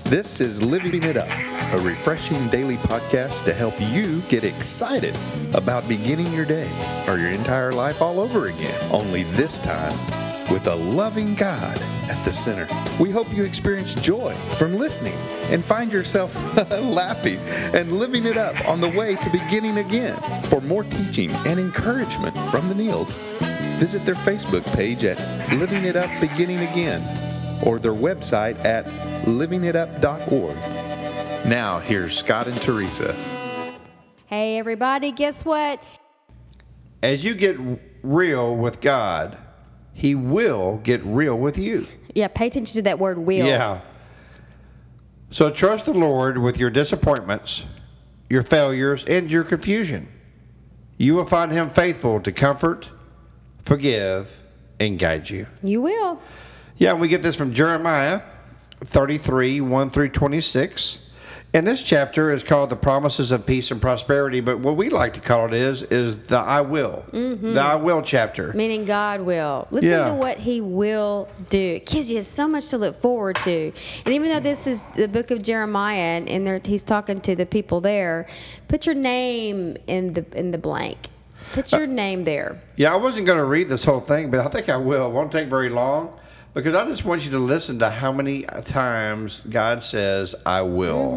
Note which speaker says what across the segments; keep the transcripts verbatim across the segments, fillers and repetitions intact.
Speaker 1: This is Living It Up, a refreshing daily podcast to help you get excited about beginning your day or your entire life all over again. Only this time with a loving God at the center. We hope you experience joy from listening and find yourself laughing and living it up on the way to beginning again. For more teaching and encouragement from the Neils, visit their Facebook page at Living It Up Beginning Again or their website at living it up dot org. Now, here's Scott and Teresa.
Speaker 2: Hey, everybody, guess what?
Speaker 3: As you get real with God, He will get real with you.
Speaker 2: Yeah, pay attention to that word will.
Speaker 3: Yeah. So trust the Lord with your disappointments, your failures, and your confusion. You will find Him faithful to comfort, forgive, and guide you.
Speaker 2: You will.
Speaker 3: Yeah, and we get this from Jeremiah thirty-three, one through twenty-six. And this chapter is called The Promises of Peace and Prosperity, but what we like to call it is is the I will. Mm-hmm. The I will chapter.
Speaker 2: Meaning God will. Listen
Speaker 3: Yeah.
Speaker 2: to what He will do. It gives you so much to look forward to. And even though this is the book of Jeremiah, and, and there, he's talking to the people there, put your name in the in the blank. Put your uh, name there.
Speaker 3: Yeah, I wasn't going to read this whole thing, but I think I will. It won't take very long. Because I just want you to listen to how many times God says, I will.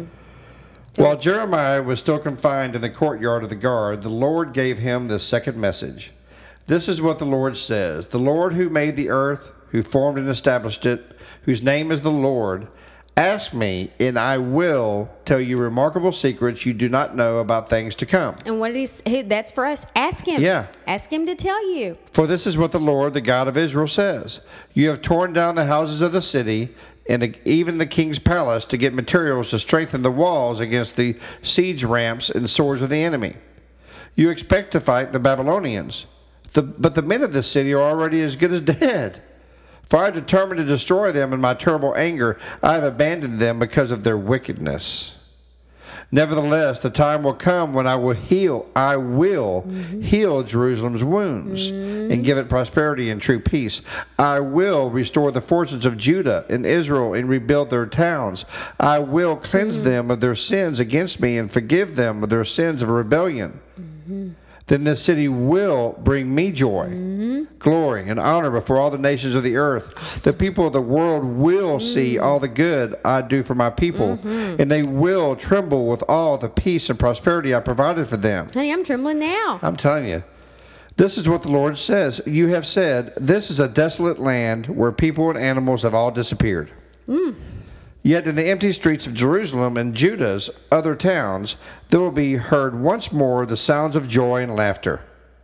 Speaker 3: Mm-hmm. While Jeremiah was still confined in the courtyard of the guard, the Lord gave him this second message. This is what the Lord says. The Lord who made the earth, who formed and established it, whose name is the Lord, ask me, and I will tell you remarkable secrets you do not know about things to come.
Speaker 2: And what did he say? That's for us. Ask him.
Speaker 3: Yeah.
Speaker 2: Ask him to tell you.
Speaker 3: For this is what the Lord, the God of Israel, says. You have torn down the houses of the city and the, even the king's palace to get materials to strengthen the walls against the siege ramps and swords of the enemy. You expect to fight the Babylonians, the, but the men of this city are already as good as dead. For I determined to destroy them in my terrible anger. I have abandoned them because of their wickedness. Nevertheless, the time will come when I will heal. I will mm-hmm. heal Jerusalem's wounds mm-hmm. and give it prosperity and true peace. I will restore the forces of Judah and Israel and rebuild their towns. I will cleanse mm-hmm. them of their sins against me and forgive them of their sins of rebellion. Mm-hmm. Then this city will bring me joy, mm-hmm. glory, and honor before all the nations of the earth. Awesome. The people of the world will mm-hmm. see all the good I do for my people, mm-hmm. and they will tremble with all the peace and prosperity I provided for them.
Speaker 2: Honey, I'm trembling now.
Speaker 3: I'm telling you. This is what the Lord says. You have said, this is a desolate land where people and animals have all disappeared. Mm. Yet in the empty streets of Jerusalem and Judah's other towns, there will be heard once more the sounds of joy and laughter.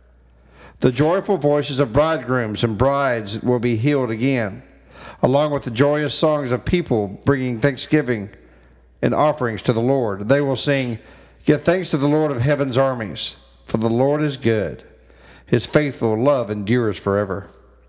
Speaker 3: The joyful voices of bridegrooms and brides will be healed again, along with the joyous songs of people bringing thanksgiving and offerings to the Lord. They will sing, give thanks to the Lord of heaven's armies, for the Lord is good. His faithful love endures forever.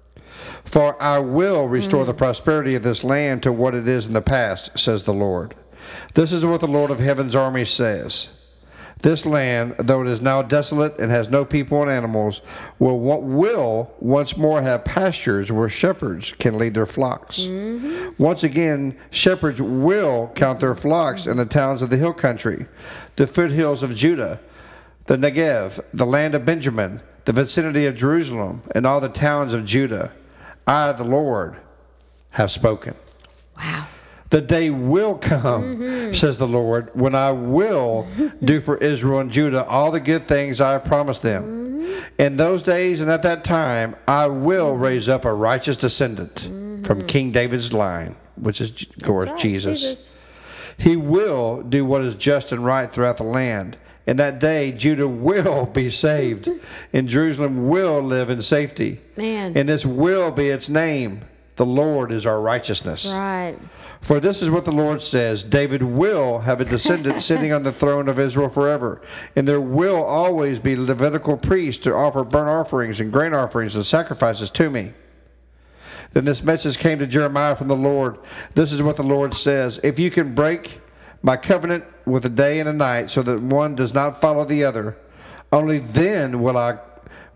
Speaker 3: For I will restore mm. the prosperity of this land to what it is in the past, says the Lord. This is what the Lord of heaven's army says. This land, though it is now desolate and has no people and animals, will, will once more have pastures where shepherds can lead their flocks. Mm-hmm. Once again, shepherds will count their flocks in the towns of the hill country, the foothills of Judah, the Negev, the land of Benjamin, the vicinity of Jerusalem, and all the towns of Judah. I, the Lord, have spoken.
Speaker 2: Wow.
Speaker 3: The day will come, mm-hmm. says the Lord, when I will do for Israel and Judah all the good things I have promised them. Mm-hmm. In those days and at that time, I will mm-hmm. raise up a righteous descendant mm-hmm. from King David's line, which is, of course, right, Jesus. Jesus. He will do what is just and right throughout the land. In that day, Judah will be saved, and Jerusalem will live in safety.
Speaker 2: Man.
Speaker 3: And this will be its name. The Lord is our righteousness.
Speaker 2: That's right.
Speaker 3: For this is what the Lord says, David will have a descendant sitting on the throne of Israel forever, and there will always be Levitical priests to offer burnt offerings and grain offerings and sacrifices to me. Then this message came to Jeremiah from the Lord. This is what the Lord says, if you can break my covenant with a day and a night so that one does not follow the other, only then will I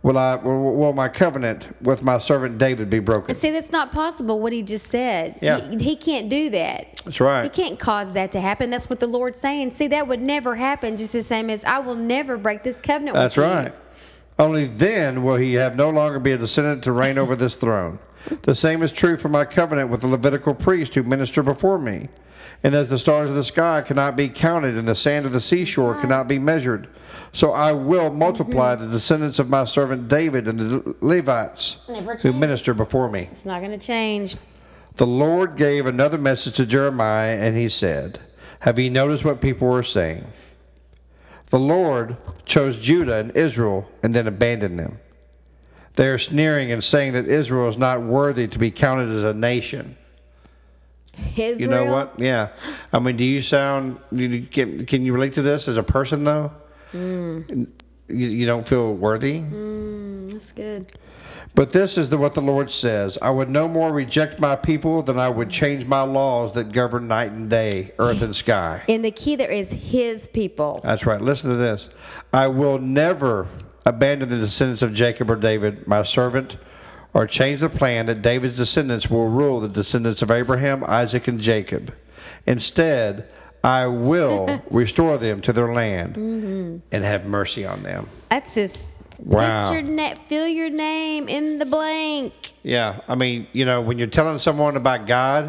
Speaker 3: will I will, will my covenant with my servant David be broken.
Speaker 2: See, that's not possible, what he just said.
Speaker 3: Yeah.
Speaker 2: He, he can't do that.
Speaker 3: That's right.
Speaker 2: He can't cause that to happen. That's what the Lord's saying. See, that would never happen, just the same as I will never break this covenant
Speaker 3: That's
Speaker 2: with you.
Speaker 3: right. Only then will he have no longer be a descendant to reign over this throne. The same is true for my covenant with the Levitical priest who minister before me. And as the stars of the sky cannot be counted and the sand of the seashore
Speaker 2: right.
Speaker 3: cannot be measured, so I will multiply
Speaker 2: Mm-hmm.
Speaker 3: the descendants of my servant David and the Levites
Speaker 2: Never
Speaker 3: who
Speaker 2: change.
Speaker 3: minister before me.
Speaker 2: It's not going to change.
Speaker 3: The Lord gave another message to Jeremiah, and he said, have you noticed what people were saying? The Lord chose Judah and Israel and then abandoned them. They are sneering and saying that Israel is not worthy to be counted as a nation.
Speaker 2: Israel.
Speaker 3: You know what? Yeah. I mean, do you sound, you, can, can you relate to this as a person, though? Mm. You, you don't feel worthy?
Speaker 2: Mm, that's good.
Speaker 3: But this is the, what the Lord says. I would no more reject my people than I would change my laws that govern night and day, earth and sky.
Speaker 2: And the key there is his people.
Speaker 3: That's right. Listen to this. I will never abandon the descendants of Jacob or David, my servant, or change the plan that David's descendants will rule the descendants of Abraham, Isaac, and Jacob. Instead, I will restore them to their land mm-hmm. and have mercy on them.
Speaker 2: That's just,
Speaker 3: wow.
Speaker 2: Put your na- fill your name in the blank.
Speaker 3: Yeah, I mean, you know, when you're telling someone about God,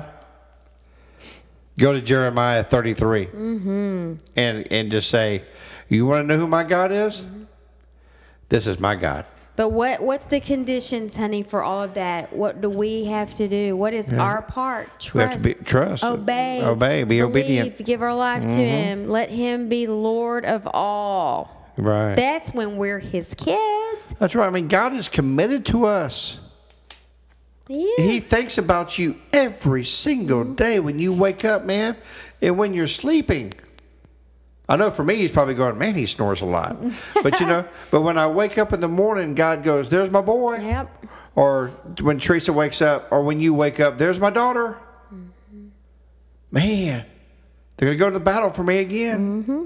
Speaker 3: go to Jeremiah thirty-three mm-hmm. and and just say, you want to know who my God is? Mm-hmm. This is my God.
Speaker 2: But what what's the conditions, honey, for all of that? What do we have to do? What is yeah. our part? Trust.
Speaker 3: We have to be, trust.
Speaker 2: Obey.
Speaker 3: Obey. Be
Speaker 2: believe,
Speaker 3: obedient.
Speaker 2: Give our life mm-hmm. to Him. Let Him be Lord of all.
Speaker 3: Right.
Speaker 2: That's when we're His kids.
Speaker 3: That's right. I mean, God is committed to us.
Speaker 2: He is.
Speaker 3: He thinks about you every single mm-hmm. day when you wake up, man, and when you're sleeping. I know for me, he's probably going, man, he snores a lot. But, you know, but when I wake up in the morning, God goes, there's my boy.
Speaker 2: Yep.
Speaker 3: Or when Teresa wakes up, or when you wake up, there's my daughter. Mm-hmm. Man, they're going to go to the battle for me again.
Speaker 2: Mm-hmm.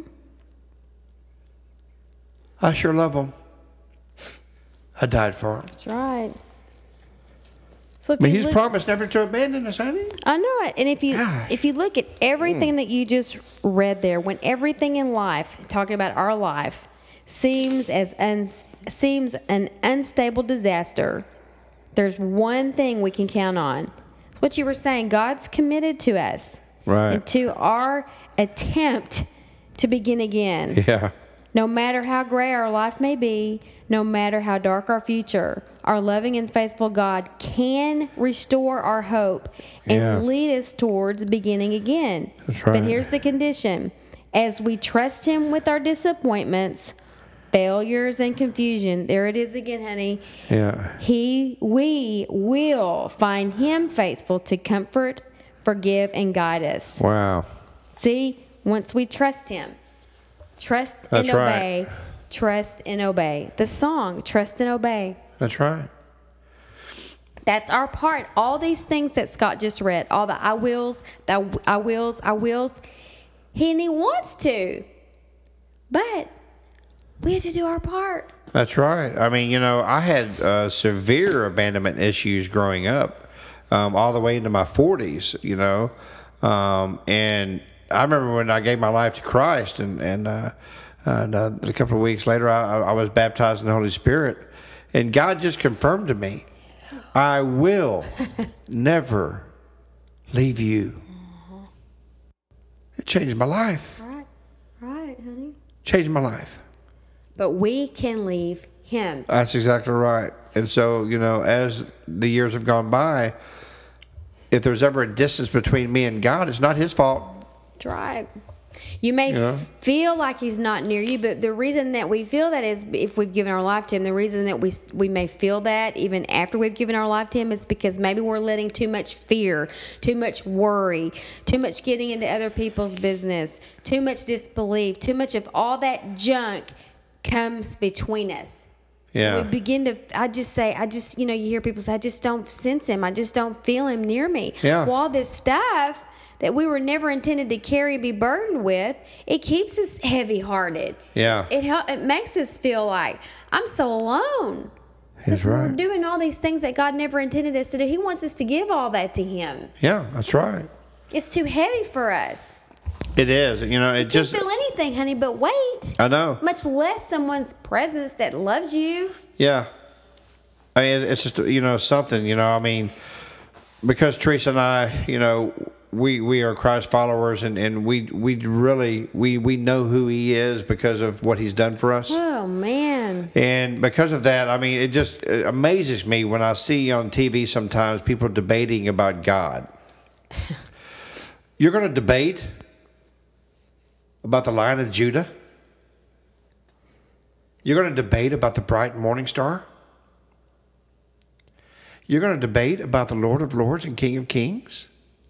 Speaker 3: I sure love them. I died for them.
Speaker 2: That's right. So
Speaker 3: I mean, he's
Speaker 2: look,
Speaker 3: promised never to abandon us, hasn't he?
Speaker 2: I know it. And if you
Speaker 3: Gosh.
Speaker 2: if you look at everything mm. that you just read there, when everything in life, talking about our life, seems as un, seems an unstable disaster, there's one thing we can count on. What you were saying, God's committed to us.
Speaker 3: Right.
Speaker 2: And to our attempt to begin again.
Speaker 3: Yeah.
Speaker 2: No matter how gray our life may be, no matter how dark our future, our loving and faithful God can restore our hope and
Speaker 3: yeah.
Speaker 2: lead us towards beginning again.
Speaker 3: That's right.
Speaker 2: But here's the condition. As we trust Him with our disappointments, failures, and confusion, there it is again, honey.
Speaker 3: Yeah.
Speaker 2: He, we will find Him faithful to comfort, forgive, and guide us.
Speaker 3: Wow.
Speaker 2: See, once we trust Him, trust
Speaker 3: That's
Speaker 2: and obey.
Speaker 3: Right.
Speaker 2: Trust and obey. The song, Trust and Obey.
Speaker 3: That's right.
Speaker 2: That's our part. All these things that Scott just read, all the I wills, the I wills, I wills, he, and he wants to. But we have to do our part.
Speaker 3: That's right. I mean, you know, I had uh, severe abandonment issues growing up, um, all the way into my forties, you know. Um, and I remember when I gave my life to Christ, and, and, uh, and uh, a couple of weeks later, I, I was baptized in the Holy Spirit. And God just confirmed to me, I will never leave you. Uh-huh. It changed my life.
Speaker 2: Right, right, honey.
Speaker 3: Changed my life.
Speaker 2: But we can leave Him.
Speaker 3: That's exactly right. And so, you know, as the years have gone by, if there's ever a distance between me and God, it's not His fault.
Speaker 2: That's right. You may
Speaker 3: Yeah.
Speaker 2: f- feel like He's not near you, but the reason that we feel that is if we've given our life to Him. The reason that we we may feel that even after we've given our life to Him is because maybe we're letting too much fear, too much worry, too much getting into other people's business, too much disbelief, too much of all that junk comes between us.
Speaker 3: Yeah.
Speaker 2: We begin to, I just say, I just, you know, you hear people say, I just don't sense Him. I just don't feel Him near me.
Speaker 3: Yeah.
Speaker 2: Well, all this stuff that we were never intended to carry, be burdened with, it keeps us heavy-hearted.
Speaker 3: Yeah.
Speaker 2: It hel- it makes us feel like, I'm so alone.
Speaker 3: That's
Speaker 2: We're
Speaker 3: right.
Speaker 2: doing all these things that God never intended us to do. He wants us to give all that to Him.
Speaker 3: Yeah, that's right.
Speaker 2: It's too heavy for us.
Speaker 3: It is. You know, it
Speaker 2: Just
Speaker 3: just.
Speaker 2: feel anything, honey, but weight.
Speaker 3: I know.
Speaker 2: Much less someone's presence that loves you.
Speaker 3: Yeah. I mean, it's just, you know, something, you know, I mean, because Teresa and I, you know, we, we are Christ followers, and, and we we really, we, we know who He is because of what He's done for us.
Speaker 2: Oh, man.
Speaker 3: And because of that, I mean, it just it amazes me when I see on T V sometimes people debating about God. You're going to debate about the Lion of Judah? You're going to debate about the bright morning star? You're going to debate about the Lord of Lords and King of Kings?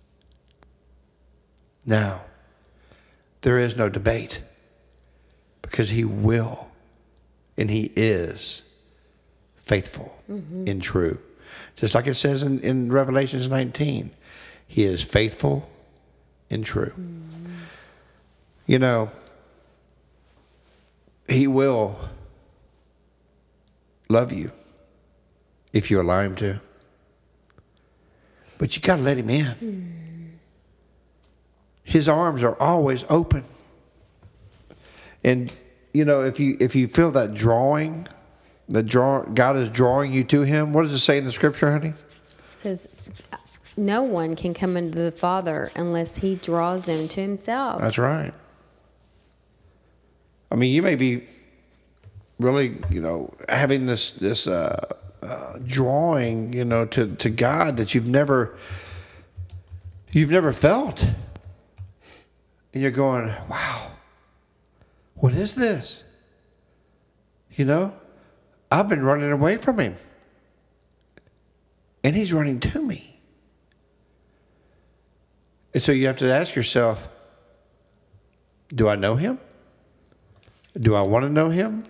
Speaker 3: No, there is no debate, because He will and He is faithful mm-hmm. and true. Just like it says in, in Revelations nineteen, He is faithful and true. Mm-hmm. You know, He will love you if you allow Him to. But you got to let Him in. Mm. His arms are always open. And, you know, if you if you feel that drawing, that draw, God is drawing you to Him, what does it say in the scripture, honey?
Speaker 2: It says, no one can come into the Father unless He draws them to Himself.
Speaker 3: That's right. I mean, you may be really, you know, having this this uh, uh, drawing, you know, to, to God that you've never you've never felt. And you're going, wow, what is this? You know, I've been running away from Him, and He's running to me. And so you have to ask yourself, do I know Him? Do I want to know Him?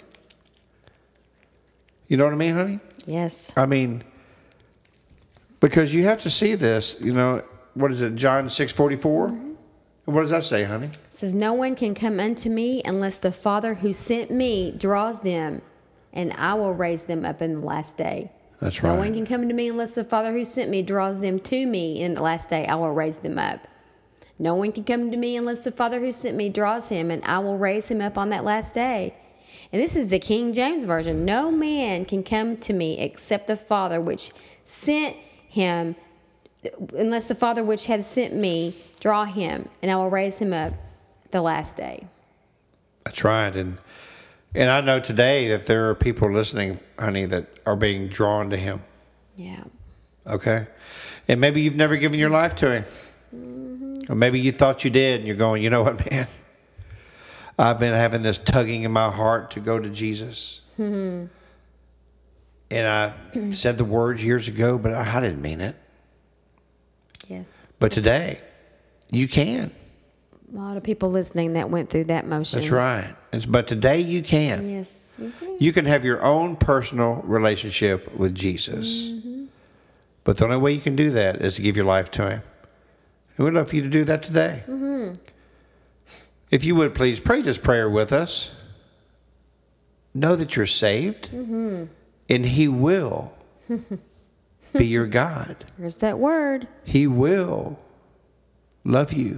Speaker 3: You know what I mean, honey?
Speaker 2: Yes.
Speaker 3: I mean, because you have to see this, you know, what is it, John six forty-four? Mm-hmm. What does that say, honey?
Speaker 2: It says, no one can come unto me unless the Father who sent me draws them, and I will raise them up in the last day.
Speaker 3: That's right.
Speaker 2: No one can come to me unless the Father who sent me draws them to me, and in the last day I will raise them up. No one can come to me unless the Father who sent me draws him, and I will raise him up on that last day. And this is the King James Version. No man can come to me except the Father which sent him, unless the Father which had sent me draw him, and I will raise him up the last day.
Speaker 3: That's right. And and I know today that there are people listening, honey, that are being drawn to Him.
Speaker 2: Yeah.
Speaker 3: Okay? And maybe you've never given your life to Him. Mm-hmm. Or maybe you thought you did, and you're going, you know what, man? I've been having this tugging in my heart to go to Jesus. Mm-hmm. And I said the words years ago, but I didn't mean it.
Speaker 2: Yes.
Speaker 3: But today, you can.
Speaker 2: A lot of people listening that went through that motion.
Speaker 3: That's right. It's, but today you can.
Speaker 2: Yes. You can.
Speaker 3: You can have your own personal relationship with Jesus. Mm-hmm. But the only way you can do that is to give your life to Him. And we'd love for you to do that today. Mm-hmm. If you would please pray this prayer with us. Know that you're saved. Mm-hmm. And He will be your God.
Speaker 2: There's that word.
Speaker 3: He will love you.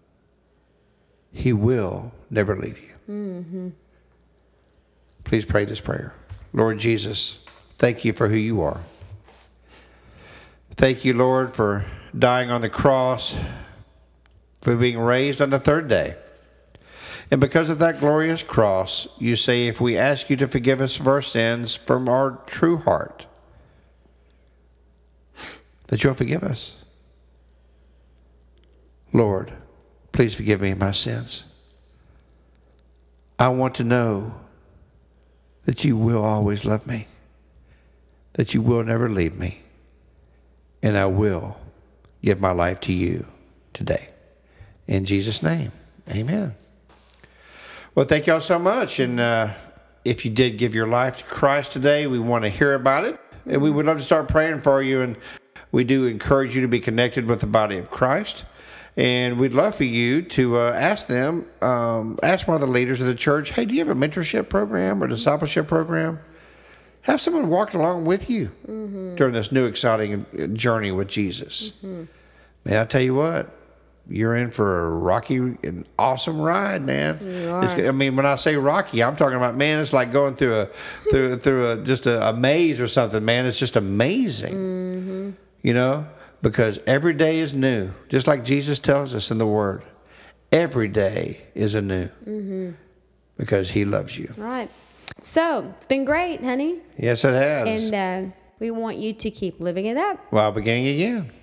Speaker 3: He will never leave you. Mm-hmm. Please pray this prayer. Lord Jesus, thank You for who You are. Thank You, Lord, for dying on the cross, for being raised on the third day. And because of that glorious cross, You say if we ask You to forgive us of our sins from our true heart, that You'll forgive us. Lord, please forgive me my sins. I want to know that You will always love me, that You will never leave me, and I will give my life to You today. In Jesus' name, amen. Well, thank y'all so much. And uh, if you did give your life to Christ today, we want to hear about it. And we would love to start praying for you. And we do encourage you to be connected with the body of Christ. And we'd love for you to uh, ask them, um, ask one of the leaders of the church, hey, do you have a mentorship program or discipleship program? Have someone walking along with you mm-hmm. during this new exciting journey with Jesus. Mm-hmm. Man, I tell you what, you're in for a rocky and awesome ride, man. It's, I mean, when I say rocky, I'm talking about, man, it's like going through a through through a just a, a maze or something, man. It's just amazing, mm-hmm. you know, because every day is new, just like Jesus tells us in the Word. Every day is a new, mm-hmm. because He loves you.
Speaker 2: Right. So it's been great, honey.
Speaker 3: Yes, it has.
Speaker 2: And uh, we want you to keep living it up
Speaker 3: while beginning again.